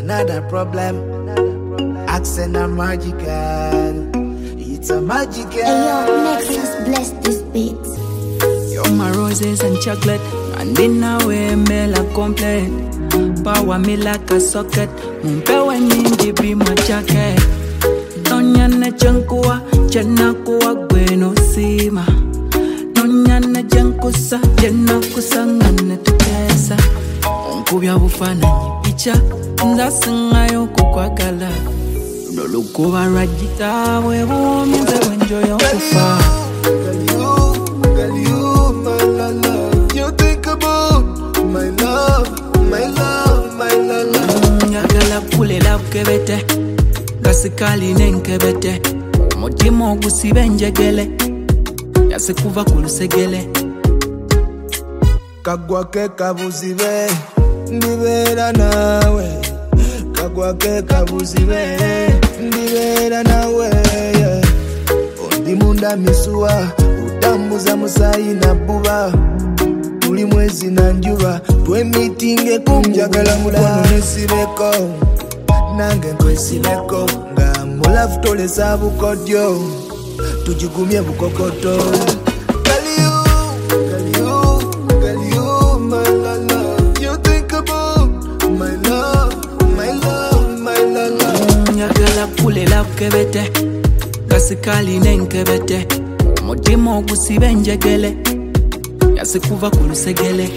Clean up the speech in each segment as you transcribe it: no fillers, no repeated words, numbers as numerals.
another problem. Accent are magical. It's a magical. Hey yo, Nexus, bless this beat. You're my roses and chocolate, and in a way, me la complete. Power me like a socket. Mumpewe nyingi be my jacket. Nonyane jankua, janakuwa gweno sima. Nonyane jankusa, janakusa ngane tukesa. Onkubya bufana nyipicha, ndasingayo kukwagala. Nolukuba rajita, webu minze wenjoyo kufa. Girl, you, my love. You think about my love, my love, my love. Nyagala kulela kebete, gasikali nenkebete. Mutima ogusibe njegele, yasikuva kulusegele. Kagwa ke kabuzibe, ndibera nawe. Kagwa ke kabuzibe, ndibera nawe. Ondi munda misuwa, utambuza musayi na buba. Tuli mwezi na njuba, twemitinge kumjagala mukono nesibeko. Nange nkwesibeko, nga mulafu tolesa bukodyo. Tujigumye bukokoto. Kulela kebete, gasikali nenkebete. Mutima ogusibe njegele, yasikuva kulusegele.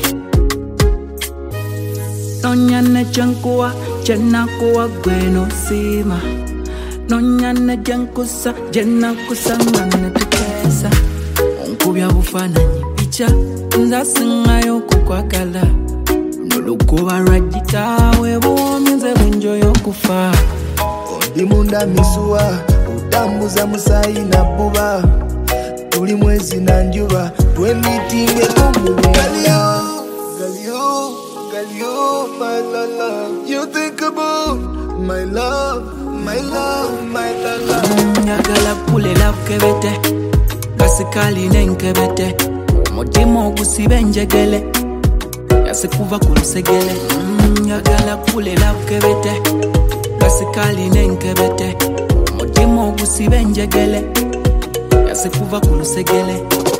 Nonyane jankuwa, janakuwa gweno sima. Nonyane jankusa, janakusa ngane tukesa. Onkubya bufana nyipicha, ndasingayo kukwagala. Nolukuba rajita, webu minze wenjoyo kufa. Imunda misuwa, utambuza musayi na buba. Tuli mwezi na njuba, twemitinge kumbuba. Girl, you, my love. You think about my love, my love, my love. Nyagala kulela kebete, gasikali nenkebete. Mutima ogusibe njegele, yasikuva kulusegele. Nyagala kulela kebete, gasikali nenkebete. Mutima ogusibe njegele, yasikuva kulusegele.